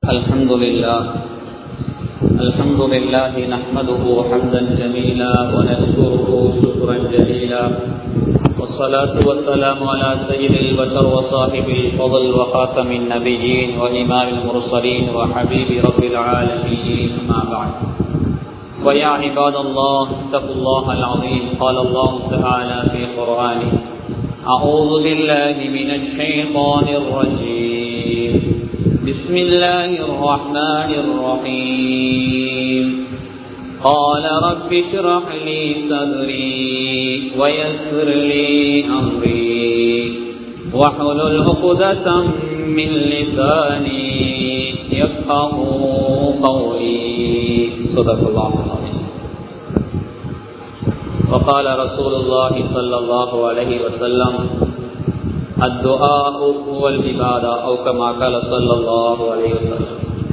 الحمد لله نحمده حمدا جميلا ونشكره شكرا جليلا والصلاة والسلام على سيد البشر وصاحب الفضل وخاتم النبيين وإمام المرسلين وحبيب رب العالمين أما بعد ويا عباد الله اتقوا الله العظيم قال الله تعالى في قرآنه أعوذ بالله من الشيطان الرجيم بسم الله الرحمن الرحيم قال رب اشرح لي صدري ويسر لي أمري واحلل عقدة من لساني يفقهوا قولي صدق الله العظيم. وقال رسول الله صلى الله عليه وسلم الدعاء هو العبادة أو كما قال صلى الله عليه وسلم.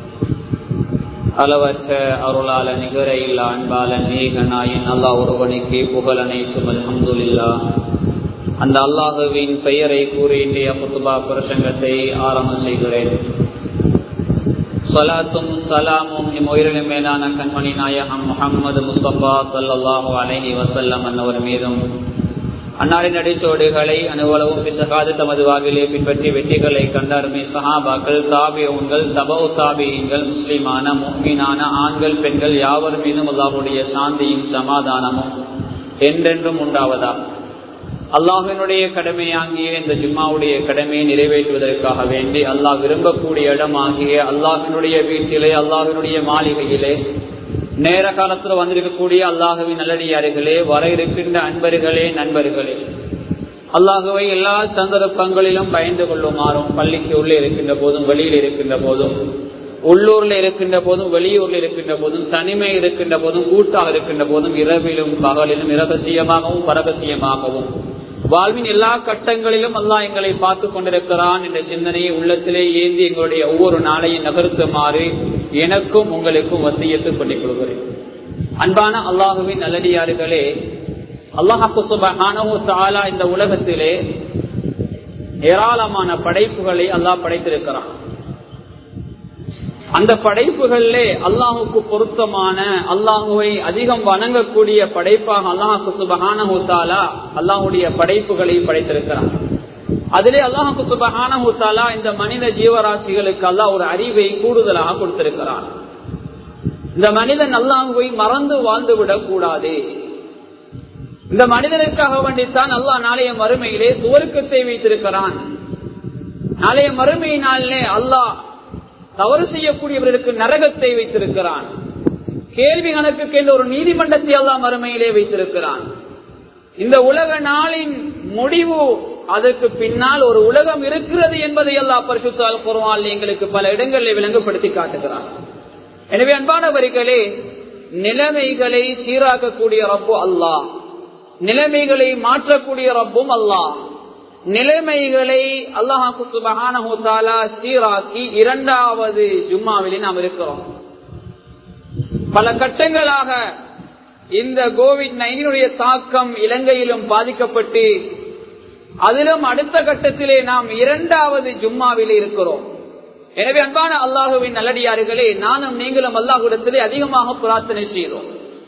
அளவற்ற அருளாள நிகர இல்ல அன்பாளன் ஏகநாயன் அல்லாஹ் ஒருவனுக்கு புகழ் அனைத்தும் அல்ஹம்துலில்லாஹ். அந்த அல்லாஹுவின் பெயரை கூறி இன்றைய குத்பா பிரசங்கத்தை ஆரம்பம் செய்கிறேன். ஸலாத்தும் ஸலாமும் உயிரினும் மேலான கண்மணி நாயகம் முஹம்மது முஸ்தபா ஸல்லல்லாஹு அலைஹி வஸல்லம் அன்னவர் மீதும் அன்னாரின் அடிச்சோடுகளை அனுவலவும் பிசகாது தமது வாழ்விலே பின்பற்றி வெற்றிகளை கண்டாருமே சஹாபாக்கள், தாபிஊன்கள், தபவு தாபிஈன்கள், முஸ்லிமான முஃமினான ஆண்கள் பெண்கள் யாவர் மீதும் அல்லாஹ்வுடைய சாந்தியும் சமாதானமும் என்றென்றும் உண்டாவதா. அல்லாஹினுடைய கடமையாகிய இந்த ஜும்மாவுடைய கடமையை நிறைவேற்றுவதற்காக வேண்டி அல்லாஹ் விரும்பக்கூடிய இடமாகிய அல்லாஹினுடைய வீட்டிலே அல்லாஹினுடைய மாளிகையிலே நேர காலத்தில் வந்திருக்கக்கூடிய அல்லாஹுவின் நல்லடியார்களே, வர இருக்கின்ற அன்பர்களே, நண்பர்களே, அல்லாஹுவை எல்லா சந்தர்ப்பங்களிலும் பயந்து கொள்ளுமாறும் பள்ளிக்கு உள்ளே இருக்கின்ற போதும் வெளியில் இருக்கின்ற போதும் உள்ளூர்ல இருக்கின்ற போதும் வெளியூர்ல இருக்கின்ற போதும் தனிமை இருக்கின்ற போதும் கூட்டாக இருக்கின்ற போதும் இரவிலும் பகலிலும் இரகசியமாகவும் பரகசியமாகவும் வாழ்வின் எல்லா கட்டங்களிலும் அல்லாஹ் எங்களை பார்த்து கொண்டிருக்கிறான் என்ற சிந்தனையை உள்ளத்திலே ஏந்தி எங்களுடைய ஒவ்வொரு நாளையும் நகர்த்துமாறு எனக்கும் உங்களுக்கும் வசியத்து பண்ணிக் கொள்கிறேன். அன்பான அல்லாஹுவின் நல்லடியார்களே, அல்லாஹ் சுப்ஹானஹு வ தஆலா இந்த உலகத்திலே ஏராளமான படைப்புகளை அல்லாஹ் படைத்திருக்கிறான். அந்த படைப்புகளிலே அல்லாஹுக்கு பொருத்தமான அல்லாஹுவை அதிகம் வணங்கக்கூடிய படைப்பாக அல்லாஹ் சுப்ஹானஹு வ தஆலா அல்லாஹுடைய படைப்புகளை படைத்திருக்கிறான். அதிலே அல்லாஹ் சுப்ஹானஹு வ தஆலா இந்த மனித ஜீவராசிகளுக்கு அல்லாஹ் ஒரு அறிவை கூடுதலாக கொடுத்திருக்கிறான். இந்த மனிதன் அல்லாஹுவை மறந்து வாழ்ந்து விடக் கூடாது. இந்த மனிதனுக்காக வேண்டித்தான் அல்லாஹ் நாளைய மறுமையிலே சுவர்க்கத்தை வைத்திருக்கிறான். நாளைய மறுமையினாலே அல்லாஹ் தவறு செய்யக்கூடியவர்களுக்கு நரகத்தை வைத்திருக்கிறான். கேள்வி கணக்குக்கு என்ற ஒரு நீதிமன்றத்தை அல்லாஹ் மறுமையிலே வைத்திருக்கிறான். இந்த உலக நாளின் முடிவு, அதற்கு பின்னால் ஒரு உலகம் இருக்கிறது என்பதை அல்லாஹ் பரிசுத்த அல் குர்ஆனில் எங்களுக்கு பல இடங்களில் விளங்கப்படுத்தி காட்டுகிறான். எனவே அன்பானவர்களே, நிலைமைகளை சீராக்கக்கூடிய ரப்பு அல்லாஹ், நிலைமைகளை மாற்றக்கூடிய ரப்பும் அல்லாஹ். நிலைமைகளை அல்லாஹ் சுப்ஹானஹு வ தஆலா சீராக்கி இரண்டாவது ஜும்மாவிலே நாம் இருக்கிறோம். பல கட்டங்களாக இந்த கோவிட்-19 தாக்கம் இலங்கையிலும் பாதிக்கப்பட்டு அதிலும் அடுத்த கட்டத்திலே நாம் இரண்டாவது ஜும்மாவிலே இருக்கிறோம். எனவே அன்பான அல்லாஹுவின் நல்லடியார்களே, நானும் நீங்களும் அல்லாஹ்விடத்திலே அதிகமாக பிரார்த்தனை செய்கிறோம்.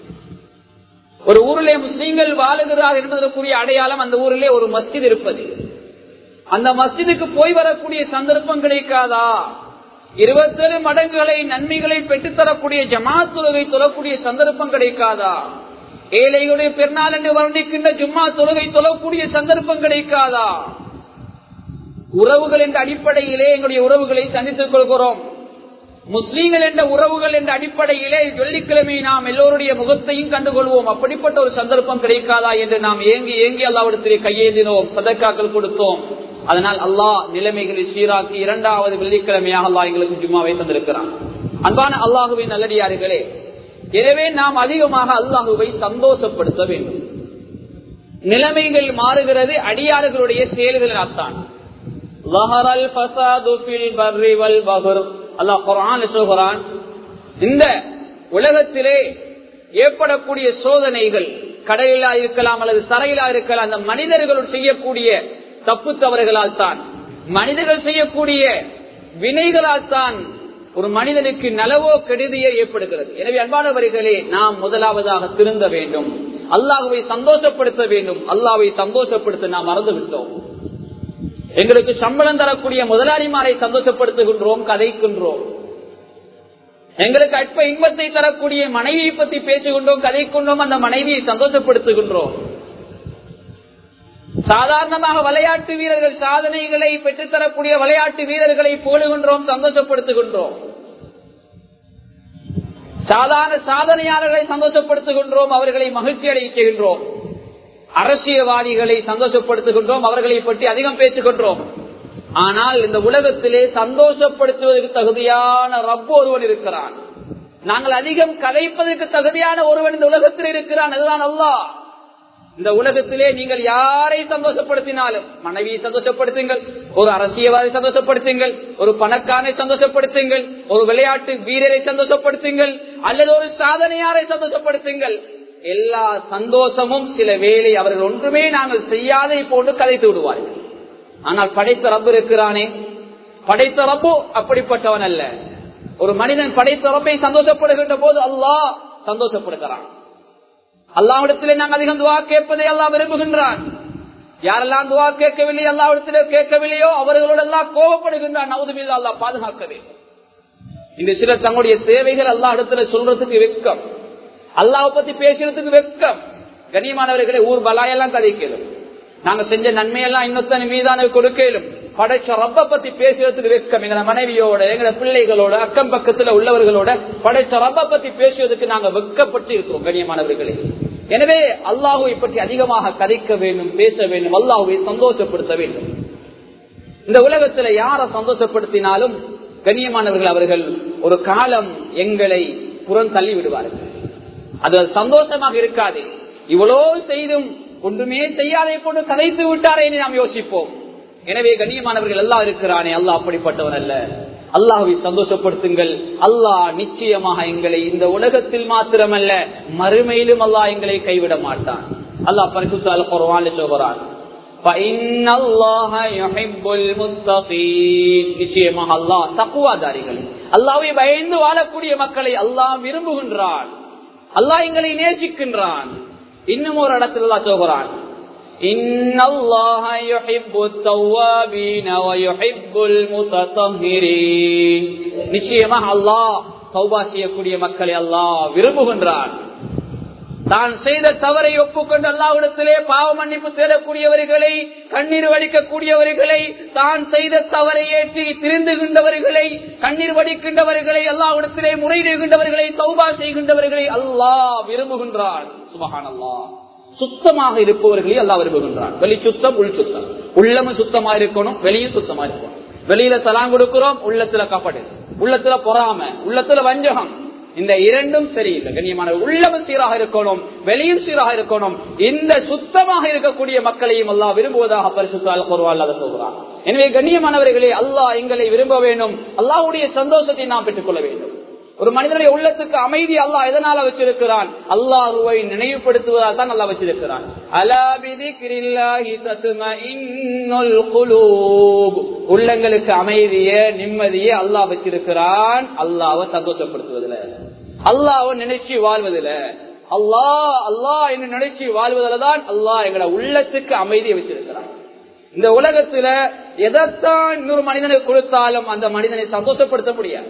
ஒரு ஊரிலே முஸ்லீம்கள் வாழுகிறார் என்பதற்குரிய அடையாளம் அந்த ஊரிலே ஒரு மஸ்ஜித் இருப்பது. அந்த மஸ்ஜிதுக்கு போய் வரக்கூடிய சந்தர்ப்பம் கிடைக்காதா? 27 மடங்குகளை நன்மைகளை பெற்றுத்தரக்கூடிய ஜமாத் தொழுகை தொழக்கூடிய சந்தர்ப்பம் கிடைக்காதா? ஏழைகளுடைய பெருநாள் என்று வர்ணிக்கின்ற ஜும்மா தொழுகை தொழக்கூடிய சந்தர்ப்பம் கிடைக்காதா? உறவுகள் என்ற அடிப்படையிலே எங்களுடைய உறவுகளை சந்தித்துக் கொள்கிறோம். முஸ்லீம்கள் என்ற உறவுகள் என்ற அடிப்படையிலே வெள்ளிக்கிழமை நாம் எல்லோருடைய முகத்தையும் கண்டுகொள்வோம். அப்படிப்பட்ட ஒரு சந்தர்ப்பம் கிடைக்காதா என்று நாம் ஏங்கி ஏங்கி அல்லாஹ்விடத்திலே கையேந்தினோம், சதக்காக்கள் கொடுத்தோம். அதனால் அல்லாஹ் நிலைமைகளை சீராக்கி இரண்டாவது வெள்ளிக்கிழமையாக அல்லாஹ் எங்களுக்கு ஜும்மாவை தந்திருக்கிறான். அன்பான அல்லாஹுவின் நல்லடியார்களே, எனவே நாம் அதிகமாக அல்லாஹுவை சந்தோஷப்படுத்த வேண்டும். நிலைமைகள் மாறுகிறது அடியார்களுடைய செயல்களில்தான். அல்லாஹ் குர்ஆனில் சொல்கிறான், இந்த உலகத்திலே ஏற்படக்கூடிய சோதனைகள் கடலிலா இருக்கலாம் அல்லது தரையிலா இருக்கலாம், அந்த மனிதர்கள் செய்யக்கூடிய தப்பு தவறுகளால் தான், மனிதர்கள் செய்யக்கூடிய வினைகளால் தான் ஒரு மனிதனுக்கு நலவோ கெடுதியோ ஏற்படுகிறது. எனவே அன்பானவர்களே, நாம் முதலாவதாக திருந்த வேண்டும், அல்லாஹ்வை சந்தோஷப்படுத்த வேண்டும். அல்லாஹ்வை சந்தோஷப்படுத்த நாம் மறந்துவிட்டோம். எங்களுக்கு சம்பளம் தரக்கூடிய முதலாளிமாரை சந்தோஷப்படுத்துகின்றோம், கதைக்கின்றோம். எங்களுக்கு அற்ப இன்பத்தை தரக்கூடிய மனைவியை பற்றி பேசுகின்றோம், கதைக்கின்றோம், அந்த மனைவியை சந்தோஷப்படுத்துகின்றோம். சாதாரணமாக விளையாட்டு வீரர்கள் சாதனைகளை பெற்றுத்தரக்கூடிய விளையாட்டு வீரர்களை புகழுகின்றோம், சந்தோஷப்படுத்துகின்றோம். சாதாரண சாதனையாளர்களை சந்தோஷப்படுத்துகின்றோம், அவர்களை மகிழ்ச்சி அடைகின்றோம். அரசியல்வாதிகளை சந்தோஷப்படுத்துகின்றோம், அவர்களை பற்றி அதிகம் பேசுகின்றோம். ஆனால் இந்த உலகத்திலே சந்தோஷப்படுத்துவதற்கு தகுதியான ரப்பு ஒருவன் இருக்கிறான். நாங்கள் அதிகம் கதைப்பதற்கு தகுதியான ஒருவன் இந்த உலகத்தில் இருக்கிறான், அதுதான் அல்லாஹ். இந்த உலகத்திலே நீங்கள் யாரை சந்தோஷப்படுத்தினாலும், மனைவியை சந்தோஷப்படுத்துங்கள், ஒரு அரசியல்வாதியை சந்தோஷப்படுத்துங்கள், ஒரு பணக்காரனை சந்தோஷப்படுத்துங்கள், ஒரு விளையாட்டு வீரரை சந்தோஷப்படுத்துங்கள், அல்லது ஒரு சாதனையாரை சந்தோஷப்படுத்துங்கள், எல்லா சந்தோஷமும் சில வேளை அவர்கள் ஒன்றுமே நாங்கள் செய்யாதை போன்று கதைத்து விடுவார்கள். ஆனால் படைத்த ரப்பு இருக்கிறானே, படைத்த ரப்பு அப்படிப்பட்டவன் அல்ல. ஒரு மனிதன் படைத்த ரப்பை சந்தோஷப்படுகின்ற போது அல்லாஹ் சந்தோஷப்படுகிறான். அல்லாஹ்விடத்திலே நாங்கள் அதிகம் துஆ கேட்பதை அல்லாஹ் விரும்புகின்றான். யாரெல்லாம் துஆ கேட்கவில்லை, அல்லாஹ்விடத்திலே கேட்கவில்லையோ அவர்களோடு அல்லாஹ் கோபப்படுகின்றான். நவுதுபில்லாஹ், அல்லாஹ் பாதுகாக்கவே. இந்த சிலர் தங்களுடைய தேவைகள் அல்லாஹ்விடத்திலே சொல்றதுக்கு வெட்கம், அல்லாஹ் பத்தி பேசுறதுக்கு வெட்கம். கண்ணியமானவர்களே, ஊர் பலாயெல்லாம் கதைக்கலும், நாங்க செஞ்ச நன்மையெல்லாம் இன்னொத்தனை மீதான கொடுக்கலும், படைச்ச ரப்ப பத்தி பேசுறதுக்கு வெட்கம். எங்க மனைவியோட, எங்க பிள்ளைகளோட, அக்கம் பக்கத்துல உள்ளவர்களோட படைச்ச ரப்ப பத்தி பேசுவதற்கு நாங்க வெட்கப்பட்டு இருக்கிறோம். கண்ணியமானவர்களே, எனவே அல்லாஹுவை பற்றி அதிகமாக கதைக்க வேண்டும், பேச வேண்டும், அல்லாஹுவை சந்தோஷப்படுத்த வேண்டும். இந்த உலகத்துல யாரை சந்தோஷப்படுத்தினாலும் கண்ணியமானவர்கள் அவர்கள் ஒரு காலம் எங்களை புறம் தள்ளி விடுவார்கள். அது சந்தோஷமாக இருக்காது. இவ்வளோ செய்தும் ஒன்றுமே செய்யாதை போட்டு கதைத்து விட்டாரே என்று நாம் யோசிப்போம். எனவே கண்ணியமானவர்கள், அல்லாஹ் இருக்கிறானே, அல்லாஹ் அப்படிப்பட்டவன் அல்ல. அல்லாஹ்வை சந்தோஷப்படுத்துங்கள். அல்லாஹ் நிச்சயமாக எங்களை இந்த உலகத்தில் மாத்திரமல்ல மறுமையிலும் அல்லாஹ் எங்களை கைவிட மாட்டான். அல்லாஹ் பரிசுத்த அல் குர்ஆனில் சொல்கிறான், நிச்சயமாக அல்லாஹ் தக்வாதாரிகள், அல்லாஹ்வை பயந்து வாழக்கூடிய மக்களை அல்லாஹ் விரும்புகின்றான். அல்லாஹ் எங்களை நேசிக்கின்றான். இன்னும் ஒரு இடத்துல அல்லாஹ் சொல்கிறான், இன்னல்லாஹ யுஹிப்புத் தவ்வாபீன வ யுஹிப்புல் முத்ததஹ்ஹிரீன். நிச்சயமாக அல்லாஹ் தௌபா செய்யக்கூடிய மக்களை அல்லாஹ் விரும்புகின்றான். தான் செய்த தவறை ஒப்புக்கொண்டு அல்லாஹ்விடத்திலே பாவ மன்னிப்பு தேடக்கூடியவர்களை, கண்ணீர் வடிக்கக்கூடியவர்களை, தான் செய்த தவறை ஏற்றி திருந்துகின்றவர்களை, கண்ணீர் வடிக்கின்றவர்களை, அல்லாஹ்விடத்திலே முறையிடுகின்றவர்களை, தௌபா செய்கின்றவர்களை அல்லாஹ் விரும்புகின்றான். சுப்ஹானல்லாஹ். சுத்தமாக இருப்பவர்களே அல்லாஹ் விரும்புகின்றான். வெளி சுத்தம், உள் சுத்தம். உள்ளமும் சுத்தமா இருக்கணும், வெளியும் சுத்தமா இருக்கணும். வெளியில தலாங் கொடுக்கிறோம், உள்ளத்துல கபடு, உள்ளத்துல பொறாம, உள்ளத்துல வஞ்சகம், இந்த இரண்டும் சரியில்லை. கண்ணியமான உள்ளமும் சீராக இருக்கணும், வெளியும் சீராக இருக்கணும். இந்த சுத்தமாக இருக்கக்கூடிய மக்களையும் அல்லாஹ் விரும்புவதாக பரிசுத்த அல் குர்ஆன்ல சொல்கிறான். எனவே கண்ணியமானவர்களே, அல்லாஹ் எங்களை விரும்ப வேண்டும், அல்லாஹ்வுடைய சந்தோஷத்தை நாம் பெற்றுக்கொள்ள வேண்டும். ஒரு மனிதனுடைய உள்ளத்துக்கு அமைதி அல்லாஹ் எதனால வச்சிருக்கிறான்? அல்லாஹ்வை நினைவுபடுத்துவதால் தான் அல்லாஹ் வச்சிருக்கிறான். அலா பிதிக்ரில்லாஹி தத்மஇன்னுல் குலூப். உள்ளங்களுக்கு அமைதியே, நிம்மதியே அல்லாஹ் வச்சிருக்கிறான். அல்லாஹ்வை சந்தோஷப்படுத்துவதில்லை, அல்லாஹ்வை நினைச்சு வாழ்வதில்ல, அல்லாஹ் என்ன நினைச்சு வாழ்வதில் தான் அல்லாஹ் எங்களோட உள்ளத்துக்கு அமைதியை வச்சிருக்கிறான். இந்த உலகத்துல எதைத்தான் இன்னொரு மனிதனுக்கு கொடுத்தாலும் அந்த மனிதனை சந்தோஷப்படுத்த முடியாது.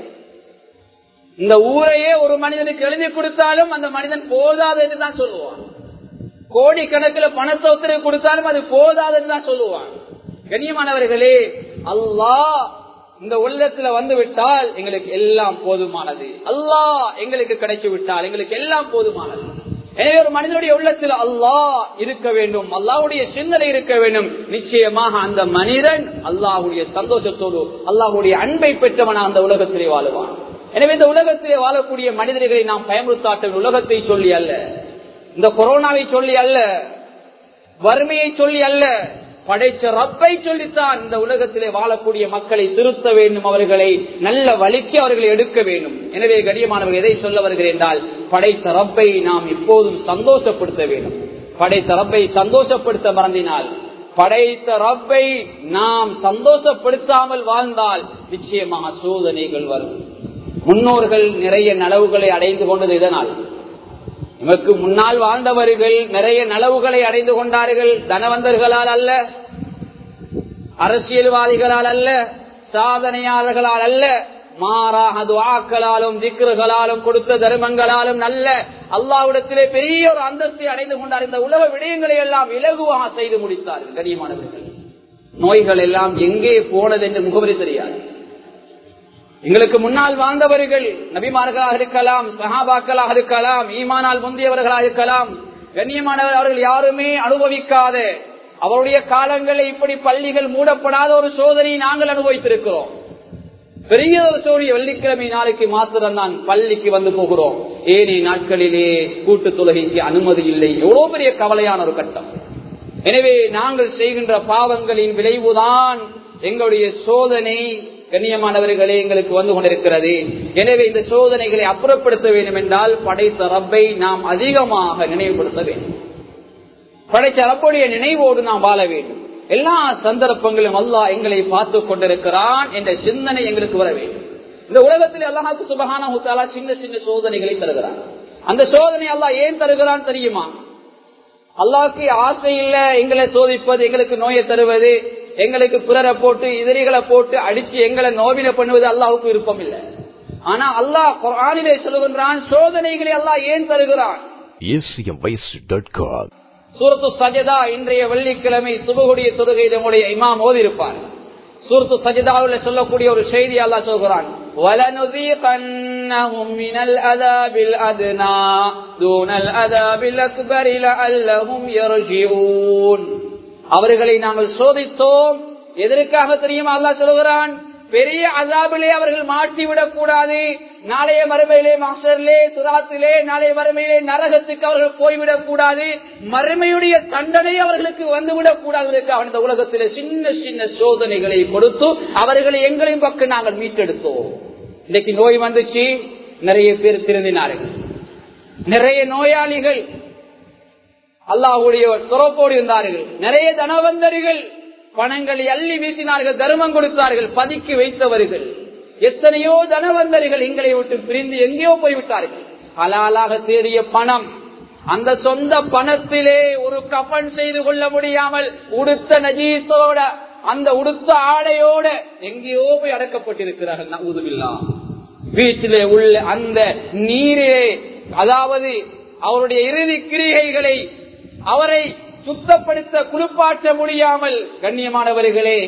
இந்த ஊரையே ஒரு மனிதனுக்கு எழுதி கொடுத்தாலும் அந்த மனிதன் போதாது என்று தான் சொல்லுவான். கோடிக்கணக்கில் பணத்தை ஒருத்தருக்கு கொடுத்தாலும் அது போதாது என்று தான் சொல்லுவான். கண்ணியமானவர்களே, அல்லாஹ் இந்த உள்ளத்துல வந்து விட்டால் எங்களுக்கு எல்லாம் போதுமானது. அல்லாஹ் எங்களுக்கு கிடைச்சு விட்டால் எங்களுக்கு எல்லாம் போதுமானது. எனவே ஒரு மனிதனுடைய உள்ளத்தில் அல்லாஹ் இருக்க வேண்டும், அல்லாஹ்வுடைய சிந்தனை இருக்க வேண்டும். நிச்சயமாக அந்த மனிதன் அல்லாஹ்வுடைய சந்தோஷத்தோடு அல்லாஹ்வுடைய அன்பை பெற்றவன் அந்த உலகத்திலே வாழுவான். எனவே இந்த உலகத்திலே வாழக்கூடிய மனிதர்களை நாம் பயமுறுத்தாட்ட உலகத்தை சொல்லி அல்ல, இந்த கொரோனாவை சொல்லி அல்ல, வறுமையை சொல்லி அல்ல, படைச்ச ரப்பை சொல்லித்தான் இந்த உலகத்திலே வாழக்கூடிய மக்களை திருத்த வேண்டும், அவர்களை நல்ல வழிக்கு அவர்களை எடுக்க வேண்டும். எனவே கண்ணியமானவர்கள், எதை சொல்ல வருகிறேன் என்றால், படைத்த ரப்பை நாம் எப்போதும் சந்தோஷப்படுத்த வேண்டும். படைத்த ரப்பை சந்தோஷப்படுத்த மறந்தினால், படைத்த ரப்பை நாம் சந்தோஷப்படுத்தாமல் வாழ்ந்தால் நிச்சயமாக சோதனைகள் வரும். முன்னோர்கள் நிறைய நலவுகளை அடைந்து கொண்டது இதனால். நமக்கு முன்னால் வாழ்ந்தவர்கள் நிறைய நலவுகளை அடைந்து கொண்டார்கள். தனவந்தர்களால் அல்ல, அரசியல்வாதிகளால் அல்ல, சாதனையாளர்களால் அல்ல, மாறாக துஆக்களாலும் திக்ருகளாலும் கொடுத்த தர்மங்களாலும் நல்ல அல்லாஹ்விடத்திலே பெரிய ஒரு அந்தஸ்தை அடைந்து கொண்டார். இந்த உலக விடயங்களை எல்லாம் இலகுவாக செய்து முடித்தார்கள். கண்ணியமானவர்கள், நோய்கள் எல்லாம் எங்கே போனது என்று முகவரி தெரியாது. எங்களுக்கு முன்னால் வாழ்ந்தவர்கள் நபிமார்களாக இருக்கலாம், சஹாபாக்களாக இருக்கலாம், ஈமானால் முந்தியவர்களாக இருக்கலாம், கண்ணியமானவர் அவர்கள் யாருமே அனுபவிக்காத, அவருடைய காலங்களில் இப்படி பள்ளிகள் மூடப்படாத ஒரு சோதனையை நாங்கள் அனுபவித்திருக்கிறோம். பெரிய ஒரு சோதனை. வெள்ளிக்கிழமை நாளைக்கு மாத்திரம் தான் பள்ளிக்கு வந்து போகிறோம். ஏனைய நாட்களிலே கூட்டு தொழுகைக்கு அனுமதி இல்லை. எவ்வளவு பெரிய கவலையான ஒரு கட்டம். எனவே நாங்கள் செய்கின்ற பாவங்களின் விளைவுதான் எங்களுடைய சோதனை. கண்ணியமானவர்களே, எங்களுக்கு வந்து கொண்டிருக்கிறது. எனவே இந்த சோதனைகளை அப்புறப்படுத்த வேண்டும் என்றால் படைத்த ரப்பை நாம் அதிகமாக நினைவுபடுத்த வேண்டும். படைத்த ரப்புடைய நினைவோடு நாம் வாழ வேண்டும். எல்லா சந்தர்ப்பங்களும் அல்லாஹ் எங்களை பார்த்து கொண்டிருக்கிறான் என்ற சிந்தனை எங்களுக்கு வர வேண்டும். இந்த உலகத்தில் அல்லாஹ் சுப்ஹானஹு வ தஆலா சின்ன சின்ன சோதனைகளை தருகிறான். அந்த சோதனை அல்லாஹ் ஏன் தருகிறான் தெரியுமா? அல்லாஹ்க்கு ஆசை இல்ல எங்களை சோதிப்பது, எங்களுக்கு நோயை தருவது, எங்களுக்கு பிறரை போட்டு எதிரிகளை போட்டு அடிச்சு எங்களை நோவின பண்ணுவது அல்லாஹ்வுக்கு விருப்பம் இல்லை. ஆனா அல்லாஹ் குர்ஆனிலே சொல்லுகின்றான் சோதனைகளை அல்லாஹ் ஏன் தருகிறான். சூரத்து சஜதா இன்றைய வெள்ளிக்கிழமை சுபஹுடைய தொழுகையில் நம்முடைய இமாம் ஓதி இருப்பார். சூரத்து சஜதாவில் சொல்லக்கூடிய ஒரு செய்தி அல்லாஹ் சொல்கிறான், وَلَنُذِيقَنَّهُم مِّنَ الْعَذَابِ الْأَدْنَى دُونَ الْعَذَابِ الْأَكْبَرِ لَعَلَّهُمْ يَرْجِعُونَ. அவர்களை நாங்கள் சோதித்தோம். எதற்காக தெரியுமா அல்லாஹ் சொல்கிறான்? பெரிய அஸாபிலே அவர்கள் மாட்டிவிடக் கூடாது. நாளைய மறுமையிலே மஹ்ஷரிலே சிராத்திலே நாளைய மறுமையிலே நரகத்துக்கு அவர்கள் போய்விடக் கூடாது. மறுமையுடைய தண்டனை அவர்களுக்கு வந்துவிடக் கூடாது. இந்த உலகத்திலே சின்ன சின்ன சோதனைகளை கொடுத்து அவர்களை எங்களின் பக்கம் நாங்கள் மீட்டெடுத்தோம். இன்னைக்கு நோய் வந்துச்சு, நிறைய பேர் திருந்தினார்கள். நிறைய நோயாளிகள் அல்லாஹ்வுடைய துறப்போடு இருந்தார்கள். நிறைய தனவந்தர்கள் பணங்களை அள்ளி வீசினார்கள், தர்மம் கொடுத்தார்கள், பதுக்கி வைத்தவர்கள். எத்தனையோ தனவந்தர்கள் எங்களை விட்டு பிரிந்து எங்கேயோ போய்விட்டார்கள். ஹலாலாக தேடிய பணம், அந்த சொந்த பணத்திலே ஒரு கஃன் செய்து கொள்ள முடியாமல் உடுத்த நஜீஸோட அந்த உடுத்த ஆடையோட எங்கேயோ போய் அடக்கப்பட்டிருக்கிறார்கள். நஊதுபில்லாஹ். வீட்டிலே உள்ள அந்த நீரே, அதாவது அவருடைய இறுதி கிரிகைகளை அவரை சுத்தப்படுத்த குளிப்பாற்ற முடியாமல், கண்ணியமானவர்களே,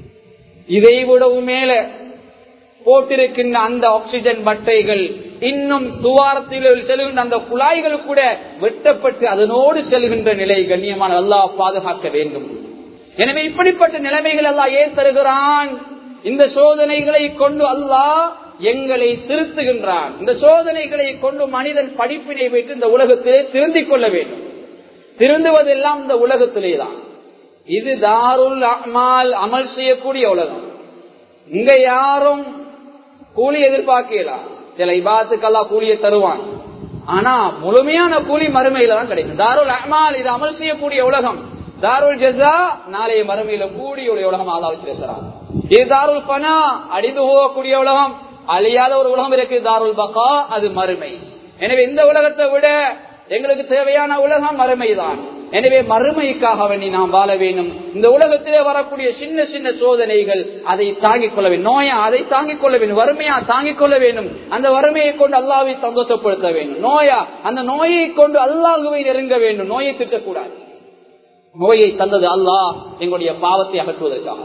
இதை விடவும் மேல போட்டிருக்கின்ற அந்த ஆக்சிஜன் பட்டைகள், இன்னும் துவாரத்தில் செல்கின்ற அந்த குழாய்கள் கூட வெட்டப்பட்டு அதனோடு செல்கின்ற நிலை. கண்ணியமான அல்லாஹ் பாதுகாக்க வேண்டும். எனவே இப்படிப்பட்ட நிலைமைகள் அல்லாஹ் ஏன் தருகிறான்? இந்த சோதனைகளை கொண்டு அல்லாஹ் எங்களை திருத்துகின்றான். இந்த சோதனைகளை கொண்டு மனிதன் படிப்பினை வைத்து இந்த உலகத்திலே திருந்திக் கொள்ள வேண்டும். திருந்துவதெல்லாம் இந்த உலகத்திலே தான். இது தாருல் அமால், அமல் செய்யக்கூடிய உலகம். இங்க யாரும் கூலி எதிர்பார்க்கலாம். சில இபாத்துக்கெல்லாம் கூலியை தருவான், ஆனா முழுமையான கூலி மறுமையில தான் கிடைக்கும். தாருல் அமால் இது அமல் செய்யக்கூடிய உலகம். தாருல் ஜஸா நாளைய மறுமையில கூடிய உலகம் அல்லாஹ் வச்சிருக்கிறான். இது தாருல் ஃபனா அடிந்து போகக்கூடிய உலகம், அழியாத ஒரு உலகம் இருக்கு. தாருல் பகா அது மறுமை. எனவே இந்த உலகத்தை விட எங்களுக்கு தேவையான உலகம் மறுமைதான். எனவே மறுமைக்காக வேண்டி நாம் வாழ வேண்டும். இந்த உலகத்திலே வரக்கூடிய சின்ன சின்ன சோதனைகள் அதை தாங்கிக் கொள்ள வேண்டும். நோயா அதை தாங்கிக் கொள்ள வேண்டும். வறுமையா தாங்கிக் கொள்ள வேண்டும். அந்த வறுமையை கொண்டு அல்லாஹ்வை சந்தோஷப்படுத்த வேண்டும். நோயா அந்த நோயை கொண்டு அல்லாஹ்வை நெருங்க வேண்டும். நோயை திட்டக்கூடாது. நோயை தந்தது அல்லாஹ் எங்களுடைய பாவத்தை அகற்றுவதற்காக.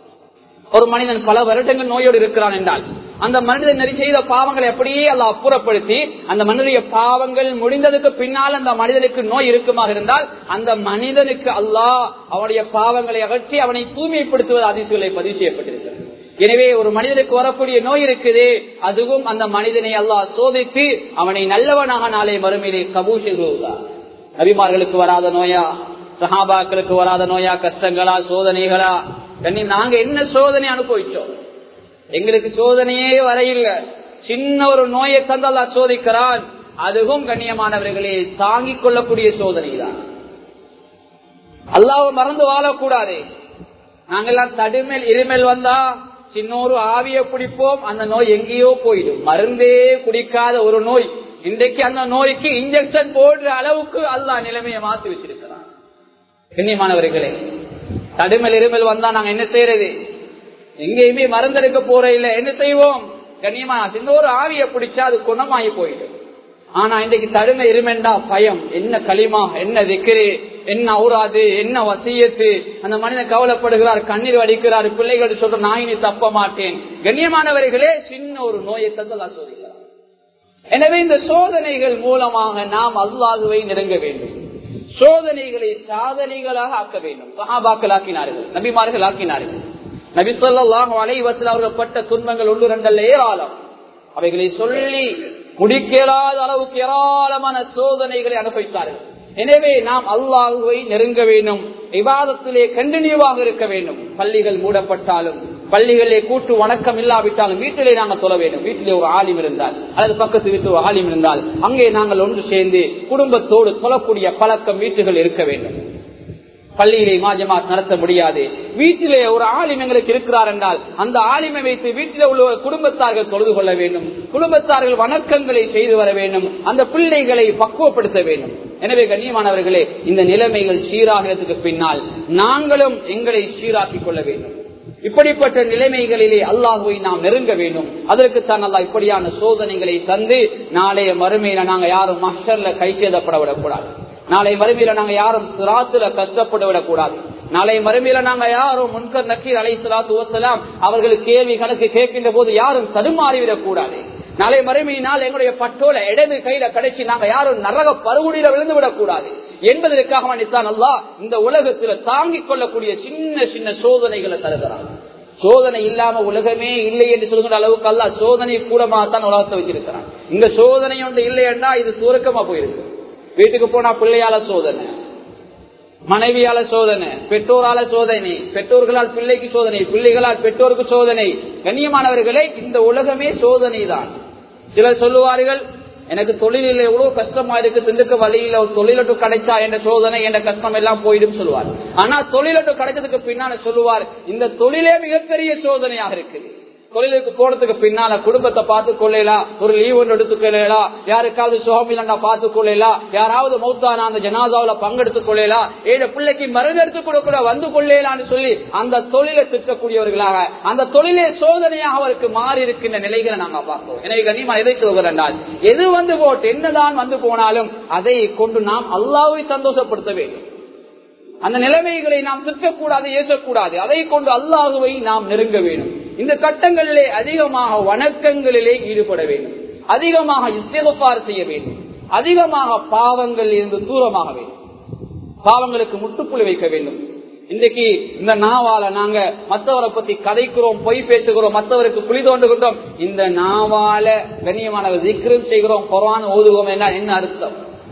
ஒரு மனிதன் பல வருடங்கள் நோயோடு இருக்கிறான் என்றால் அந்த மனிதன் செய்த பாவங்களை அப்படியே அல்லாஹ் அப்புறப்படுத்தி அந்த மனிதனுடைய பாவங்கள் முடிந்ததுக்கு பின்னால் அந்த மனிதனுக்கு நோய் இருக்குமாக இருந்தால் அந்த மனிதனுக்கு அல்லாஹ் அவனுடைய பாவங்களை அகற்றி அவனை தூய்மைப்படுத்துவது ஹதீஸ்களில் பதிவு செய்யப்பட்டிருக்கிறது. எனவே ஒரு மனிதனுக்கு வரக்கூடிய நோய் இருக்குது, அதுவும் அந்த மனிதனை அல்லாஹ் சோதித்து அவனை நல்லவனாக நாளை மறுமையிலே கபூல் செய்கிறார். நபிமார்களுக்கு வராத நோயா, சஹாபாக்களுக்கு வராத நோயா, கஷ்டங்களா, சோதனைகளா? நாங்க என்ன சோதனை அனுபவிச்சோம்? எங்களுக்கு சோதனையே வரையில்லை. சின்ன ஒரு நோயை தந்து அல்லாஹ் சோதிக்கிறான். அதுவும் கண்ணியமானவர்களே தாங்கிக் கொள்ளக்கூடிய சோதனை தான். அல்லாஹ்வை மறந்து வாழக்கூடாது. நாங்கெல்லாம் தடுமேல் இருமேல் வந்தா சின்னொரு ஆவியை பிடிப்போம், அந்த நோய் எங்கேயோ போயிடும். மருந்தே குடிக்காத ஒரு நோய் இன்றைக்கு அந்த நோய்க்கு இன்ஜெக்ஷன் போடுற அளவுக்கு அல்லாஹ் நிலைமையை மாற்றி வச்சிருக்கிறான். கண்ணியமானவர்களே, தடுமல் இருமல் வந்தா நாங்க என்ன செய்யறது? எங்கேயுமே மருந்தெடுக்க போற இல்ல, என்ன செய்வோம்? கண்ணியமா சின்னொரு ஆவியை பிடிச்சா அது குணமாகி போயிடும். ஆனா இன்றைக்கு தடுமை இருமெண்டா பயம், என்ன களிமா, என்ன திக்ரு, என்ன அவுராது, என்ன வசியத்து. அந்த மனிதன் கவலைப்படுகிறார், கண்ணீர் வடிக்கிறார், பிள்ளைகள் சொல்ற நான் இனி தப்ப மாட்டேன். கண்ணியமானவர்களே, சின்ன ஒரு நோயை தந்தலா சோதிக்கிறார். எனவே இந்த சோதனைகள் மூலமாக நாம் அல்லாஹ்வை நெருங்க வேண்டும். சோதனைகளை சாதனைகளாக ஆக்க வேண்டும். சஹாபாக்கள் ஆக்கினார்கள், நபிமார்கள் ஆக்கினார்கள். நபி ஸல்லல்லாஹு அலைஹி வஸல்லம் அவர்கள் பட்ட துன்பங்கள் ஒன்று இரண்டல்ல, ஏராளம். அவைகளை சொல்லி முடிக்காத அளவுக்கு ஏராளமான சோதனைகளை அனுபவித்தார்கள். எனவே நாம் அல்லாஹ்வை நெருங்க வேண்டும், இபாதத்திலே கண்டினியூவாக இருக்க வேண்டும். பள்ளிகள் மூடப்பட்டாலும், பள்ளிகளிலே கூட்டு வணக்கம் இல்லாவிட்டாலும் வீட்டிலே நாங்கள் தொழ வேண்டும். வீட்டிலே ஒரு ஆலிம் இருந்தால் அல்லது பக்கத்து வீட்டு ஒரு ஆலிம் இருந்தால் அங்கே நாங்கள் ஒன்று சேர்ந்து குடும்பத்தோடு தொழக்கூடிய பழக்கம் வீட்டுகள் இருக்க வேண்டும். பள்ளியிலே மாஜமாத் நடத்த முடியாது, வீட்டிலே ஒரு ஆலிம் எங்களுக்கு இருக்கிறார் என்றால் அந்த ஆலிமை வைத்து வீட்டிலே உள்ள குடும்பத்தார்கள் தொழுது கொள்ள வேண்டும். குடும்பத்தார்கள் வணக்கங்களை செய்து வர வேண்டும். அந்த பிள்ளைகளை பக்குவப்படுத்த வேண்டும். எனவே கண்ணியமானவர்களே, இந்த நிலைமைகள் சீராகிறதுக்கு பின்னால் நாங்களும் எங்களை சீராக்கிக் கொள்ள வேண்டும். இப்படிப்பட்ட நிலைமைகளிலே அல்லாஹ்வை நாம் நெருங்க வேண்டும். அதற்குத்தான் அல்லாஹ் இப்படியான சோதனைகளை தந்து நாளைய மறுமையில நாங்க யாரும் மஹ்ஷர்ல கைச்சேதப்படவிடக்கூடாது. நாளை மறுமையில நாங்க யாரும் சிராத்துல கஷ்டப்பட விடக்கூடாது. நாளை மறுமையில நாங்க யாரும் முன்கர் நக்கீர் அலைஹிஸ்ஸலாத்து வஸ்ஸலாம் அவர்களுக்கு கேள்வி கணக்கு கேட்கின்ற போது யாரும் தடுமாறிவிடக் கூடாது. நாளை மறுமையினால் எங்களுடைய பட்டோல இடது கையில கிடைச்சி நாங்க யாரும் நரக பருகுடியில விழுந்து விடக்கூடாது என்பதற்காக வேண்டித்தான் அல்லாஹ் இந்த உலகத்துல தாங்கிக் கொள்ளக்கூடிய சின்ன சின்ன சோதனைகளை தருகிறார். சோதனை இல்லாம உலகமே இல்லை என்று சொல்கிற அளவுக்கு அல்லாஹ் சோதனை கூடமாகத்தான் உலகத்தை வச்சிருக்கிறான். இந்த சோதனை ஒன்று இல்லை என்றா இது சுருக்கமா போயிருக்கு. வீட்டுக்கு போனா பிள்ளையால சோதனை, மனைவியால சோதனை, பெற்றோரால சோதனை, பெற்றோர்களால் பிள்ளைக்கு சோதனை, பிள்ளைகளால் பெற்றோருக்கு சோதனை. கண்ணியமானவர்களே, இந்த உலகமே சோதனை தான். சிலர் சொல்லுவார்கள், எனக்கு தொழிலில் எவ்வளவு கஷ்டமா இருக்கு, திண்டுக்க வழியில ஒரு தொழிலட்டு கிடைச்சா என்ற சோதனை என்ற கஷ்டம் எல்லாம் போயிடும் சொல்லுவார். ஆனா தொழிலட்டு கிடைச்சதுக்கு பின்னால சொல்லுவார், இந்த தொழிலே மிகப்பெரிய சோதனையாக இருக்குது. தொழிலுக்கு போறதுக்கு பின்னால குடும்பத்தை பார்த்து கொள்ளலாம், ஒரு லீவ் ஒன்று எடுத்துக்கொள்ளலாம், யாருக்காவது சுகமில்லா பார்த்துக் கொள்ளலாம், யாராவது மௌத்தான அந்த ஜனாதாவில பங்கெடுத்துக் கொள்ளலாம், ஏழு பிள்ளைக்கு மருந்து எடுத்துக் கொடுக்க வந்து கொள்ளலான்னு சொல்லி அந்த தொழிலை திட்டக்கூடியவர்களாக அந்த தொழிலே சோதனையாக அவருக்கு மாறி இருக்கின்ற நிலைகளை நாங்க பார்க்கிறோம். எனவே கண்ணியமா எதை சொல்கிறால், எது வந்து போட்டு என்னதான் வந்து போனாலும் அதை கொண்டு நாம் அல்லாஹ்வை சந்தோஷப்படுத்த வேண்டும். அந்த நிலைமைகளை நாம் திட்டக்கூடாது, ஏசக்கூடாது. அதை கொண்டு அல்லாஹ்வை நாம் நெருங்க வேண்டும். இந்த கட்டங்களிலே அதிகமாக வணக்கங்களிலே ஈடுபட வேண்டும், அதிகமாக இஸ்திக்ஃபார் செய்ய வேண்டும், அதிகமாக பாவங்கள் இருந்து தூரமாக வேண்டும், பாவங்களுக்கு முட்டுப்புள்ளி வைக்க வேண்டும். இன்றைக்கு இந்த நாவால நாங்க மற்றவரை பத்தி கதைக்கிறோம், பொய் பேசுகிறோம், மற்றவருக்கு குழி தோண்டுகின்றோம். இந்த நாவால கண்ணியமானவர் திக்ரும் செய்கிறோம், குர்ஆன் ஓதுகிறோம் என்றால் என்ன அர்த்தம்?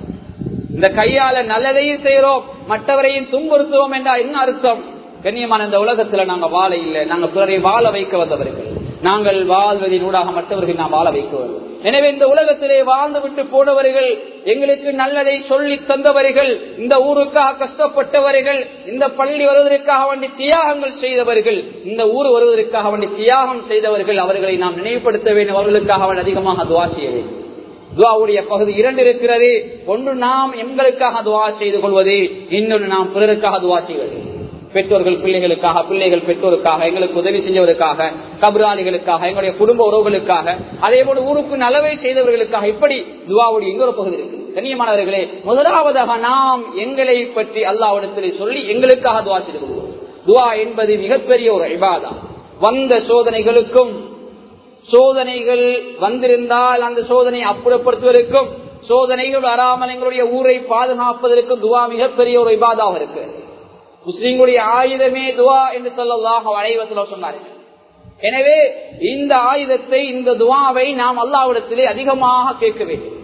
இந்த கையால நல்லதையும் செய்யறோம், மற்றவரையும் துன்புறுத்துவோம் என்றால் என்ன அர்த்தம்? கண்ணியமான இந்த உலகத்துல நாங்க வாழ இல்லை, நாங்க பிறரை வாழ வைக்க வந்தவர்கள். நாங்கள் வாழ்வதனூடாக மற்றவர்கள் நாம் வாழ வைக்க வேண்டும். எனவே இந்த உலகத்திலே வாழ்ந்து விட்டு போனவர்கள், எங்களுக்கு நல்லதை சொல்லி தந்தவர்கள், இந்த ஊருக்காக கஷ்டப்பட்டவர்கள், இந்த பள்ளி வருவதற்காக வேண்டி தியாகங்கள் செய்தவர்கள், இந்த ஊர் வருவதற்காக வேண்டி தியாகம் செய்தவர்கள், அவர்களை நாம் நினைவுபடுத்த வேண்டும். அவர்களுக்காக அதிகமாக துஆ செய்ய வேண்டும். துஆவுடைய பகுதி இரண்டு இருக்கிறது. ஒன்று நாம் எங்களுக்காக துஆ செய்து கொள்வது, இன்னொன்று நாம் பிறருக்காக துஆ செய்வது. பெற்றோர்கள் பிள்ளைகளுக்காக, பிள்ளைகள் பெற்றோருக்காக, எங்களுக்கு உதவி செஞ்சவருக்காக, கபராளிகளுக்காக, எங்களுடைய குடும்ப உறவுகளுக்காக, அதே போல ஊருக்கு நலவை செய்தவர்களுக்காக, இப்படி துஆவுடைய இன்னொரு பகுதி இருக்கு. கண்ணியமானவர்களே, முதலாவதாக நாம் எங்களை பற்றி அல்லாஹ்விடத்திலே சொல்லி எங்களுக்காக துஆ செய்து கொள்வோம். துஆ என்பது மிகப்பெரிய ஒரு இபாதா. வந்த சோதனைகளுக்கும், சோதனைகள் வந்திருந்தால் அந்த சோதனையை அப்புறப்படுத்துவதற்கும், சோதனைகள் வராமல் எங்களுடைய ஊரை பாதுகாப்பதற்கும் துஆ மிகப்பெரிய ஒரு இபாதாக இருக்கு. முஸ்லிம்களுடைய ஆயுதமே துஆ என்று ஸல்லல்லாஹு அலைஹி வஸல்லம் சொன்னார்கள். எனவே இந்த ஆயுதத்தை, இந்த துஆவை நாம் அல்லாஹ்விடத்திலே அதிகமாக கேட்க வேண்டும்.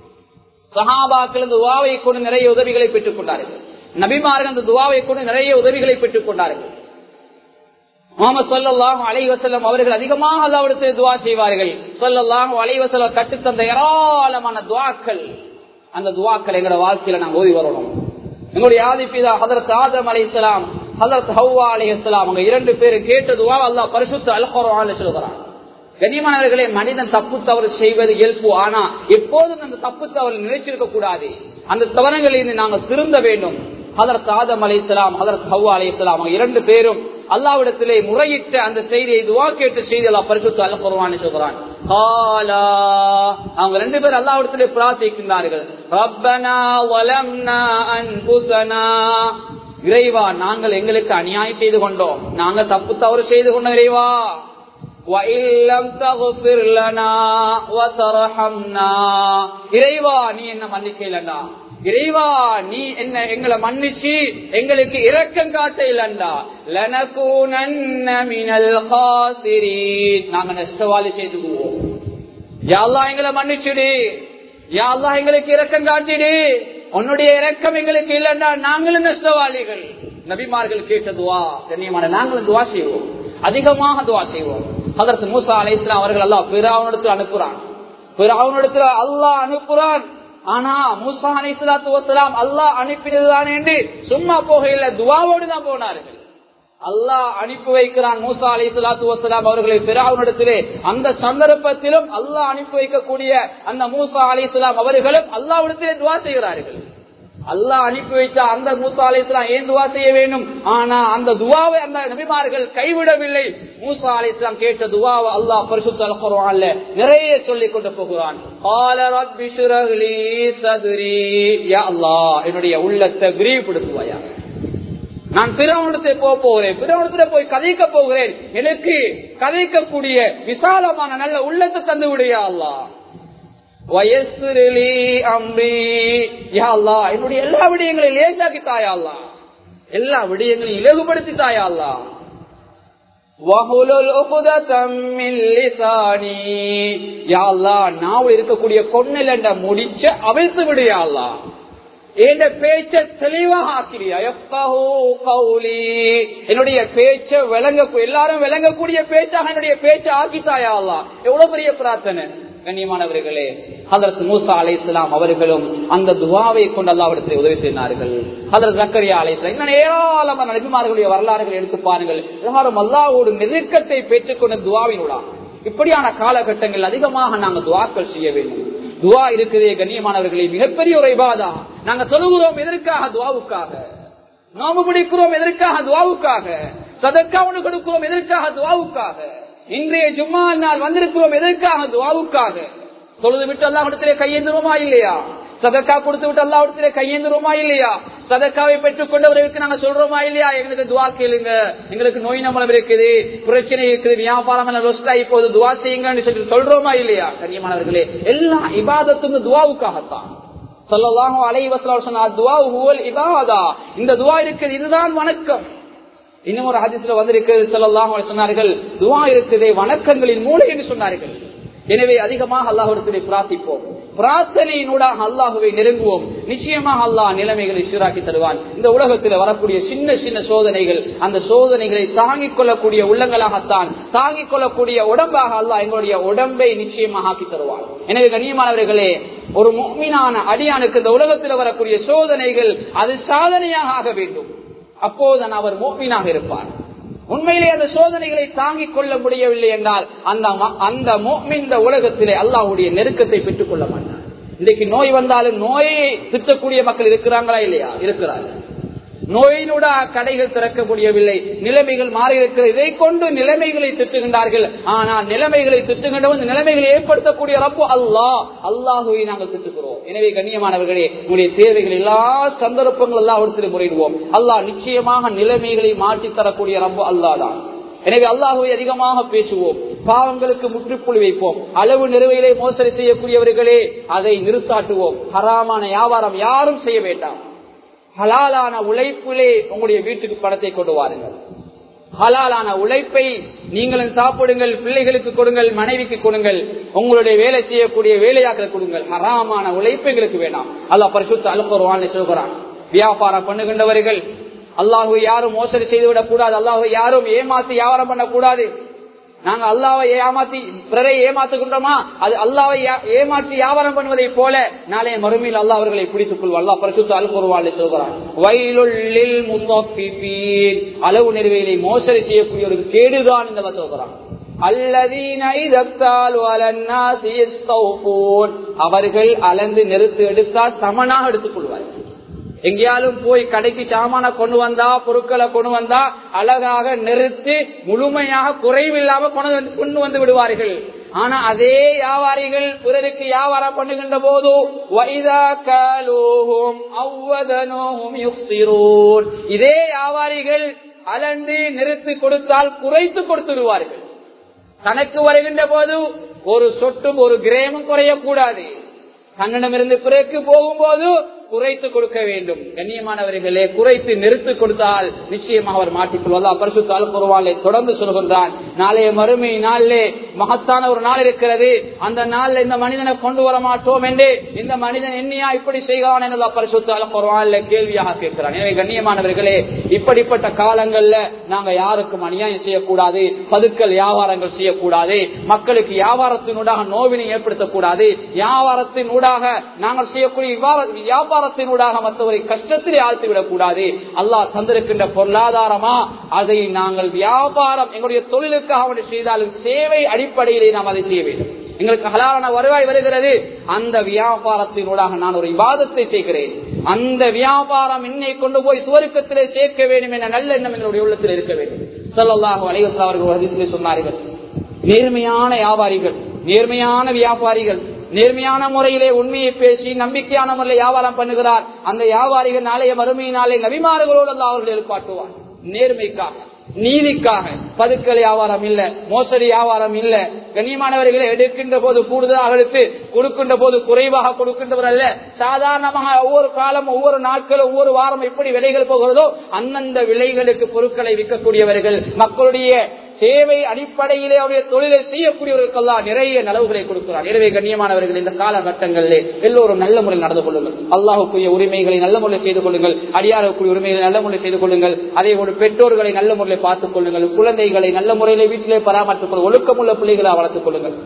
சஹாபாக்கள் இந்த துஆவை கொண்டு நிறைய உதவிகளை பெற்றுக் கொண்டார்கள். நபிமார்கள் அந்த துஆவை கொண்டு நிறைய உதவிகளை பெற்றுக் கொண்டார்கள். முஹம்மது ஸல்லல்லாஹு அலைஹி வஸல்லம் அவர்கள் அதிகமாக அல்லாஹ்விடத்தில் துஆ செய்வார்கள். ஸல்லல்லாஹு அலைஹி வஸல்லம் கற்றுத்தந்த ஏராளமான துஆக்கள், அந்த துஆக்களை எங்களுடைய வாழ்க்கையில நாம் ஓதி வரணும். எங்களுடைய ஆதிபிதா ஹஜ்ரத் ஆதம் அலைஹிஸ்ஸலாம் ஹஜ்ரத் ஹவ்வா அலைஹிஸ்ஸலாம் அவங்க 2 பேரும் கேட்ட துஆ அல்லாஹ் பரிசுத்த அல் குர்ஆன்ல சொல்றான். கண்ணியமானவர்களே, மனிதன் தப்பு தவறு செய்வது இயல்பு. ஆனா எப்போதும் அந்த தப்பு தவறு நினைச்சிருக்க கூடாது. அந்த தவறுகளிலிருந்து நாங்கள் திருந்த வேண்டும். ஹஜ்ரத் ஆதம் அலைஹிஸ்ஸலாம், ஹஜ்ரத் ஹவ்வா அலைஹிஸ்ஸலாம் அவங்க 2 பேரும் அல்லாஹ்விடத்திலே முறையிட்ட அந்த செய்தியை, துஆ கேட்ட செய்தி அல்லாஹ் பரிசுத்த அல் குர்ஆனில் சொல்றான். காலா, அவங்க 2 பேரும் அல்லாஹ்விடத்திலே பிரார்த்திக்கின்றார்கள். ரப்பனா வலம்னா அன்ஃபுஸனா, இறைவா நாங்கள் எங்களுக்கு அநியாயம் செய்து கொண்டோம், நாங்கள் தப்பு தவறு செய்து கொண்டோம் இறைவா. வஇல்லம் தக்ஃபிர் லனா வதர்ஹம்னா, இறைவா நீ என்ன மன்னிக்கலடா, இறைவா நீ என்ன எங்களை மன்னிச்சு எங்களுக்கு இரக்கம் காட்ட இல்லண்டா, லனகூனன்ன மினல் காசிரீன், நாங்க நஷ்டவாளி செய்துக்குவோம். யா அல்லாஹ் எங்களை மன்னிச்சுடு, யா அல்லாஹ் எங்களுக்கு இரக்கம் காட்டிடு, உன்னுடைய இரக்கம் எங்களுக்கு இல்லண்டா நாங்களும் நஷ்டவாளிகள். நபிமார்கள் கேட்ட துஆ, கண்ணியமான நாங்களும் துஆ செய்வோம், அதிகமாக துஆ செய்வோம். ஹஜ்ரத் மூசா அலைஹிஸ்ஸலாம் அவர்கள் அல்லாஹ் ஃபிரௌனிடத்தில் அனுப்புறான். ஃபிரௌனிடத்தில் அல்லாஹ் அனுப்புறான். ஆனா மூசா அலைஹிஸ்ஸலாத்து வஸ்ஸலாம் அல்லாஹ் அனுப்பினதுதான் என்று சும்மா போகையில துஆவோடு தான் போனார்கள். அல்லாஹ் அனுப்பி வைக்கிறான் மூசா அலைஹிஸ்ஸலாத்து வஸ்ஸலாம் அவர்களை ஃபிரௌனிடத்திலே. அந்த சந்தர்ப்பத்திலும் அல்லாஹ் அனுப்பி வைக்கக்கூடிய அந்த மூசா அலைஹிஸ்ஸலாம் அவர்களும் அல்லாஹ்விடத்திலே துஆ செய்கிறார்கள். அல்லாஹ் அனுப்பி வைத்த அந்த மூசா அலைஹிஸ்ஸலாம் ஏன் துஆ செய்ய வேண்டும்? ஆனா அந்த துஆவை அந்த நபிமார்கள் கைவிடவில்லை. மூசா அலைஹிஸ்ஸலாம் கேட்ட துஆவை அல்லாஹ் பரிசுத்த அல் குர்ஆன்ல நிறைய சொல்லிக் கொண்டு போகிறான். قال رب اشرح لي صدري, யா அல்லாஹ் என்னுடைய உள்ளத்தை விரிவுபடுத்துவாயா, நான் ஃபிரௌனிடத்தை போகிறேன், ஃபிரௌனிடத்தை போய் கதைக்க போகிறேன், எனக்கு கதைக்கக்கூடிய விசாலமான நல்ல உள்ளத்தை தந்து விடுயா அல்லாஹ். வயஸ்ஸிர் லீ அம்ரி, யா அல்லாஹ் என்னுடைய எல்லா விடயங்களையும் லேசாக்கி தாயா அல்லாஹ், எல்லா விடயங்களையும் இலகுபடுத்தி தாயா அல்லாஹ். வஹுலுல் உக்ததம் மின் லிசானி, யா அல்லாஹ் நாவு இருக்கக்கூடிய கொன்னலண்ட முடிச்ச அவிழ்த்து விடு யா அல்லாஹ், என் பேச்ச தெளிவாக ஆக்கிறியா. யஃபஹு கௌலி, என்னுடைய பேச்ச எல்லாரும் விளங்கக்கூடிய பேச்சாக என்னுடைய பேச்ச ஆக்கித்தாயா அல்லாஹ். எவ்வளவு பெரிய பிரார்த்தனை. கண்ணியமானவர்களே, ஹஜ்ரத் மூசா அலைஹிஸ்ஸலாம் அவர்களும் அந்த துஆவை கொண்டு அல்லாஹ்விடத்தில் உதவி செய்தார்கள். ஹஜ்ரத் ஜக்கரியா அலைஹிஸ்ஸலாம், இன்னும் ஏராளமான நபிமார்களுடைய வரலாறுகளை எடுத்து பாருங்கள். எல்லாரும் அல்லாஹ்வோடு நெருக்கத்தை பெற்றுக்கொண்ட துஆவினூடா. இப்படியான காலகட்டங்கள் அதிகமாக நாங்கள் துஆக்கள் செய்ய வேண்டும். துஆ இருக்குதே கண்ணியமானவர்களே, மிகப்பெரிய ஒரு இபாதா. நாங்க தொழுகிறோம் எதற்காக? துஆவுக்காக. நோன்பு பிடிக்கிறோம் எதற்காக? துஆவுக்காக. சதக்கா ஒன்று கொடுக்கிறோம் எதற்காக? துஆவுக்காக. இன்றைய ஜும்மா நாள் வந்திருக்கிறோம் எதற்காக? துஆவுக்காக. தொழுது விட்டு அல்லாஹ்விடத்திலே கையேந்துவோமா இல்லையா? சதக்கா கொடுத்து விட்டு அல்லாஹ்விடத்திலே கையேந்துவோமா இல்லையா? சதக்காவை பெற்றுக் கொண்டவர்களுக்கு நாங்க சொல்றோமா இல்லையா? எங்களுக்கு துஆ கேளுங்க, எங்களுக்கு நோய் நம்பளம் இருக்குது, பிரச்சனை இருக்குது, வியாபாரம் இப்போது துஆ செய்யுங்கன்னு சொல்லி சொல்றோமா இல்லையா? கண்ணியமானவர்களே, எல்லா இபாதத்தும் துஆவுக்காகத்தான். ஸல்லல்லாஹு அலைஹி வஸல்லம் சொன்னார், துஆ ஹுவல் இபாதா, இந்த துஆ இருக்குது இதுதான் வணக்கம். இன்னும் ஒரு ஹதீஸ்ல வந்திருக்கிறது, ஸல்லல்லாஹு அலைஹி சொன்னார்கள், துஆ இருக்குதே வணக்கங்களின் மூளை என்று சொன்னார்கள். எனவே அதிகமாக அல்லாஹ்விடத்திலே பிரார்த்திப்போம், பிரார்த்தனையினூடாக அல்லாஹ்வை நெருங்குவோம். நிச்சயமாக அல்லாஹ் நிலைமைகளை சீராக்கி தருவான். இந்த உலகத்தில் வரக்கூடிய சின்ன சின்ன சோதனைகள், அந்த சோதனைகளை தாங்கிக் கொள்ளக்கூடிய உள்ளங்களாகத்தான், தாங்கிக் கொள்ளக்கூடிய உடம்பாக அல்லாஹ் எங்களுடைய உடம்பை நிச்சயமாக ஆக்கி தருவான். எனவே கண்ணியமானவர்களே, ஒரு முஃமினான அடியானுக்கு இந்த உலகத்தில் வரக்கூடிய சோதனைகள் அது சாதனையாக ஆக வேண்டும். அப்போதுதான் அவர் முஃமினாக இருப்பார். உண்மையிலே அந்த சோதனைகளை தாங்கிக் கொள்ள முடியவில்லை என்றால் அந்த முஃமின் இந்த உலகத்திலே அல்லாஹ்வுடைய நெருக்கத்தை பெற்றுக் கொள்ள மாட்டார். இன்றைக்கு நோய் வந்தாலும் நோயை திட்டக்கூடிய மக்கள் இருக்கிறாங்களா இல்லையா? இருக்கிறார்கள். நோயினூட கடைகள் திறக்க முடியவில்லை, நிலைமைகள் மாறி இருக்கிறது. இதை கொண்டு நிலைமைகளை திட்டுகின்றார்கள். ஆனால் நிலைமைகளை திட்டுகின்றவன் நிலைமைகளை ஏற்படுத்தக்கூடிய ரப்பு அல்லாஹ், அல்லாஹுவை நாங்கள் திட்டுகிறோம். எனவே கண்ணியமானவர்களே, உங்களுடைய தேவைகள் எல்லா சந்தர்ப்பங்கள் அல்லாஹ்விடத்தில் முறையிடுவோம். அல்லாஹ் நிச்சயமாக நிலைமைகளை மாற்றி தரக்கூடிய ரப்பு அல்லாஹ் தான். எனவே அல்லாஹுவை அதிகமாக பேசுவோம், பாவங்களுக்கு முற்றுப்புள்ளி வைப்போம். அளவு நிறுவையிலே மோசடி செய்யக்கூடியவர்களே அதை நிறுத்தாட்டுவோம். ஹராமான வியாபாரம் யாரும் செய்ய வேண்டாம். ஹலாலான உழைப்பிலே உங்களுடைய வீட்டுக்கு பணத்தை கொண்டு வாருங்கள். ஹலாலான உழைப்பை நீங்களும் சாப்பிடுங்கள், பிள்ளைகளுக்கு கொடுங்கள், மனைவிக்கு கொடுங்கள், உங்களுடைய வேலை செய்யக்கூடிய வேலையாக்கள் கொடுங்கள். ஹராமான உழைப்புகளுக்கு வேண்டாம். அல்லாஹ் பரிசுத்த அல் குர்ஆனில் சொல்கிறான், வியாபாரம் பண்ணுகின்றவர்கள் அல்லாஹ்வை யாரும் மோசடி செய்துவிடக் கூடாது, அல்லாஹ்வை யாரும் ஏமாற்றி வியாபாரம் பண்ணக்கூடாது. நாங்க அல்லாஹ்வை ஏமாத்தி பிறரை ஏமாத்துகின்றோமா, அது அல்லாஹ்வை ஏமாற்றி வியாபாரம் பண்ணுவதை போல நாளைய மறுமையில் அல்லாஹ் அவர்களை பிடித்துக் கொள்வார். அல்லாஹ் பரிசுத்த அல் குர்ஆனில் சொல்கிறார், வயலுல் லில் முத்தஃபிஃபீன், அளவு நிறைவேலை மோசடி செய்யக்கூடியவருக்கு கேடுதான் இந்த சொல்கிறார். அல்லதீன இதத்தால் வலன்னாசி யஸ்தௌஃபூன், அவர்கள் அளந்து நிறுத்து எடுத்தால் சமனாக எடுத்துக் கொள்வார்கள். எங்கேயாலும் போய் கடைக்கு சாமான கொண்டு வந்தா, பொருட்களை கொண்டு வந்தா அழகாக நிறுத்தி முழுமையாக குறைவில்லாம கொண்டு வந்து விடுவார்கள். ஆனா அதே வியாபாரிகள் பிறருக்கு வியாபாரம் பண்ணுகின்ற போது இதே வியாபாரிகள் அளந்து நிறுத்தி கொடுத்தால் குறைத்து கொடுத்துடுவார்கள். தனக்கு வருகின்ற போது ஒரு சொட்டும் ஒரு கிரேமும் குறையக்கூடாது. தன்னிடமிருந்து பிறகு போகும்போது குறைத்து கொடுக்க வேண்டும். கண்ணியமானவர்களே, குறைத்து நிறுத்தி கொடுத்தால் நிச்சயமாக அவர் மாட்டிக்கொள்வார். பரிசுத்த அல் குர்ஆனில் தொடர்ந்து சொல்கின்றான், நாளைய மறுமை நாளிலே மகத்தான ஒரு நாள் இருக்கிறது. அந்த நாளில் இந்த மனிதனை கொண்டு வர மாட்டோம் என்று இந்த மனிதன் என்னையா இப்படி செய்கிறான் என்று பரிசுத்த அல் குர்ஆனில் கேள்வியாக கேட்கிறான். எனவே கண்ணியமானவர்களே, இப்படிப்பட்ட காலங்கள்ல நாங்க யாருக்கும் அநியாயம் செய்யக்கூடாது, பதுக்கல் வியாபாரங்கள் செய்யக்கூடாது, மக்களுக்கு வியாபாரத்தினூடாக நோவினை ஏற்படுத்தக்கூடாது, வியாபாரத்தினூடாக நாங்கள் செய்யக்கூடிய வியாபாரத்தினூடாக மற்றவரை கஷ்டத்திலே ஆழ்த்திவிடக் கூடாது. அல்லாஹ் தந்திருக்கின்ற பொருளாதாரமா அதை நாங்கள் வியாபாரம் எங்களுடைய தொழிலுக்காக செய்தாலும் சேவை அடிப்படையிலே நாம் அதை செய்ய வேண்டும். எங்களுக்கு ஹலாலான வருவாய் வருகிறது, அந்த வியாபாரத்தினூடாக நான் ஒரு இபாதத்தை செய்கிறேன், அந்த வியாபாரம் என்னை கொண்டு போய் சுவர்க்கத்திலே சேர்க்க வேண்டும் என்ற நல்ல எண்ணம் எங்களுடைய உள்ளத்தில் இருக்க வேண்டும். ஸல்லல்லாஹு அலைஹி வஸல்லம் அவர்கள் ஹதீஸிலே சொன்னார்கள், நேர்மையான வியாபாரிகள், நேர்மையான வியாபாரிகள் நேர்மையான முறையிலே உண்மையை பேசி நம்பிக்கையான முறையில் வியாபாரம் பண்ணுகிறார். அந்த வியாபாரிகள் நாளைய மறுமையினாலே நபிமார்களோடு அல்லாஹ் அவர்கள் எழுப்பாட்டுவார். நேர்மைக்காக, நீதிக்காக. பதுக்கல் வியாபாரம் இல்ல, மோசடி வியாபாரம் இல்ல. கண்ணியமானவர்களை எடுக்கின்ற போது கூடுதலாக எடுத்து கொடுக்கின்ற போது குறைவாக கொடுக்கின்றவர் அல்ல. சாதாரணமாக ஒவ்வொரு காலம், ஒவ்வொரு நாட்களும், ஒவ்வொரு வாரம் எப்படி விலைகள் போகிறதோ அந்தந்த விலைகளுக்கு பொருட்களை விற்கக்கூடியவர்கள், மக்களுடைய சேவை அடிப்படையிலே அவருடைய தொழிலை செய்யக்கூடியவர்களுக்கெல்லாம் நிறைய நலவுகளை கொடுக்கிறார். எனவே கண்ணியமானவர்கள், இந்த காலகட்டங்களிலே எல்லோரும் நல்ல முறையில் நடந்து கொள்ளுங்கள். அல்லாஹுக்குரிய உரிமைகளை நல்ல முறையில் செய்து கொள்ளுங்கள், அடியாருக்குரிய உரிமைகளை நல்ல முறையில் செய்து கொள்ளுங்கள். அதே போல பெற்றோர்களை நல்ல முறையில் பார்த்துக் கொள்ளுங்கள், குழந்தைகளை நல்ல முறையிலே வீட்டிலே பராமரித்துக் கொள்ளுங்கள், ஒழுக்கமுள்ள பிள்ளைகளை வளர்த்துக் கொள்ளுங்கள்.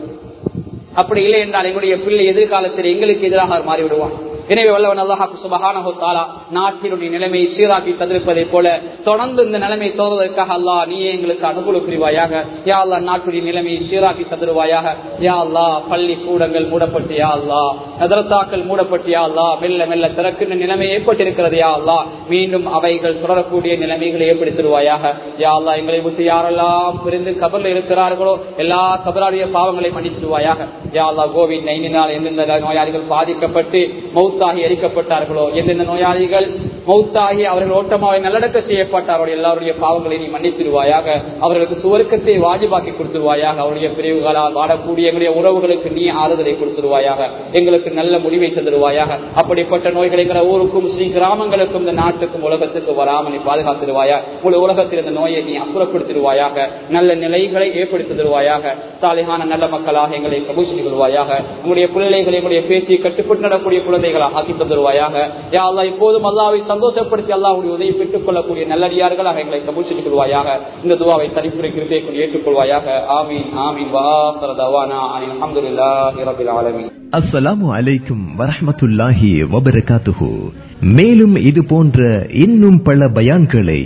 அப்படி இல்லை என்றால் எங்களுடைய பிள்ளை எதிர்காலத்தில் எங்களுக்கு எதிராக மாறிவிடுவான். எனவே வல்லவன் அல்லாஹ் சுப்ஹானஹு வ தஆலா நாட்டினுடைய நிலைமையை சீராக்கி தந்திருப்பதை போல தொடர்ந்து இந்த நிலைமை தோறுவதற்காக அல்லாஹ் நீயே எங்களுக்கு அனுகூலம் புரிவாயாக. யா அல்லாஹ் நாட்டுடைய நிலைமையை சீராக்கி தந்துருவாயாக. யா அல்லாஹ் பள்ளி கூடங்கள் மூடப்பட்டு, யா அல்லாஹ் மதரசாக்கள் மூடப்பட்டு, யா அல்லாஹ் மெல்ல மெல்ல திறக்கின்ற நிலைமை ஏற்பட்டிருக்கிறது. யா அல்லாஹ் மீண்டும் அவைகள் தொடரக்கூடிய நிலைமைகளை ஏற்படுத்திடுவாயாக. யா அல்லாஹ் எங்களை விட்டு யாரெல்லாம் பிரிந்து கபர்ல இருக்கிறார்களோ எல்லா கபராடைய பாவங்களை மன்னித்திடுவாயாக. யா அல்லாஹ் கோவிட்-19 எந்தெந்த நோயாளிகள் பாதிக்கப்பட்டு மௌத்தாகி எரிக்கப்பட்டார்களோ, எந்தெந்த நோயாளிகள் மௌத்தாகி அவர்கள் ஓட்டமாவை நல்லடக்க செய்யப்பட்டார்கள், எல்லாருடைய பாவங்களை நீ மன்னித்திடுவாயாக. அவர்களுக்கு சுவர்க்கத்தை வாஜிபாக்கி கொடுத்துருவாயாக. அவருடைய பிரிவுகளால் வாடக்கூடிய எங்களுடைய உறவுகளுக்கு நீ ஆறுதலை கொடுத்துருவாயாக. எங்களுக்கு நல்ல முடிவை தந்துடுவாயாக. அப்படிப்பட்ட நோய்களை ஊருக்கும் ஸ்ரீ கிராமங்களுக்கும் இந்த நாட்டுக்கும் உலகத்துக்கு வராமல் நீ பாதுகாத்துடுவாயா. உங்களுடைய உலகத்தில் இந்த நோயை நீ அப்புறப்படுத்திடுவாயாக. நல்ல நிலைகளை ஏற்படுத்தி தருவாயாக. சாலிஹான நல்ல மக்களாக எங்களை கபூல் செய்து கொள்வாயாக. உங்களுடைய பிள்ளைகளை எங்களுடைய பேச்சை கட்டுப்பட்டு நடக்கூடிய குழந்தைகளாக ஆக்கி தந்துருவாயாக. யா அல்லாஹ் இப்போதும் அல்லாஹ்வை சந்தோஷப்படுத்தி அல்லாஹ்வுடைய உதவி பெற்றுக் கொள்ளக்கூடிய நல்லடியார்களாக எங்களை கபூல் செய்து கொள்வாயாக. இந்த துஆவை தனிப்புரை கிருபையை கொண்டு ஏற்றுக்கொள்வாயாக. ஆமீன் ஆமீன். வா ஆகிரு தஅவானா அல்ஹம்துலில்லாஹி ரப்பில் ஆலமீன். அஸ்ஸலாமு அலைக்கும் வரஹ்மத்துல்லாஹி வபரகாத்துஹு. மேலும் இது போன்ற இன்னும் பல பயான்களை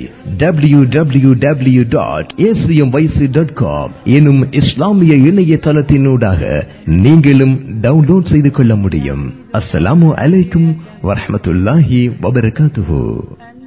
www.acmyc.com எனும் இஸ்லாமிய இணையதளத்தினூடாக நீங்களும் டவுன்லோட் செய்து கொள்ள முடியும். அஸ்ஸலாமு அலைக்கும் வரஹ்மத்துல்லாஹி வபரகாத்துஹு.